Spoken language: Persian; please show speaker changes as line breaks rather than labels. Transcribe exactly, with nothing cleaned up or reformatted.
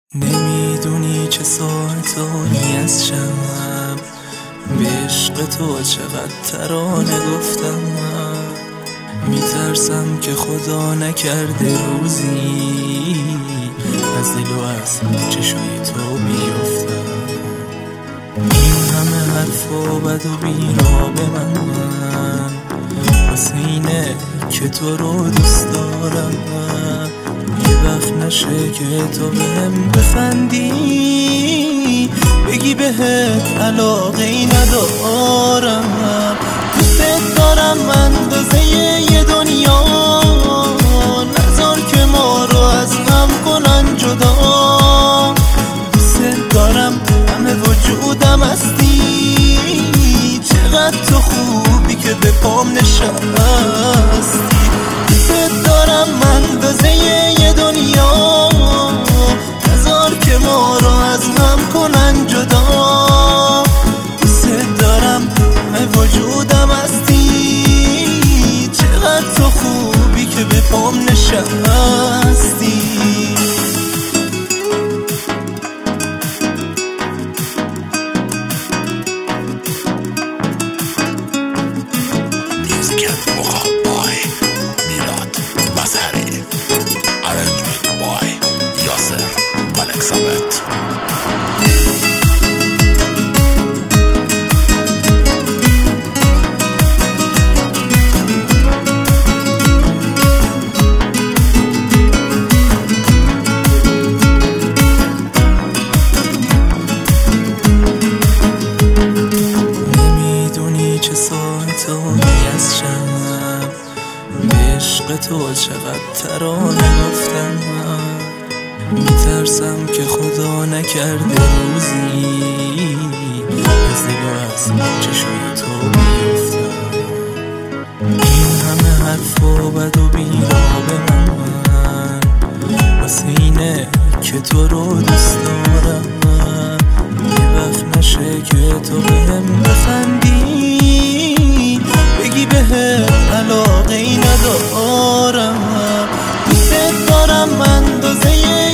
نمیدونی چه ساعتایی از شب به عشق تو چقدر ترانه گفتم. میترسم که خدا نکرده روزی از دل و از چشوی تو بیفتم. این همه حرف و بد و بیرا به من واسه اینه که تو رو دوست دارم. یه وقت نشه که تو بهم بخندی بگی بهت علاقه ای ندارم. دوست دارم اندازه یه دنیا، نذار که ما رو از هم کنن جدا. دوست دارم همه وجودم هستی، چقدر تو خوبی که به پام نشستی. دوست دارم اندازه یه دنیا، نذار که ما رو از هم کنن جدا. دوست دارم همه وجودم هستی، چقدر تو خوبی که به پام نشستی. چه ساعتایی از شب به عشق تو چقدر ترانه گفتم. میترسم که خدا نکرده روزی از دل و از چشوی تو بیفتم. این همه حرف و بد و بیرا به من واسه اینه که تو رو دوست دارم. یه وقت نشه که تو بهم بخندی بگی بهت علاقه ای ندارم. دوست دارم اندازه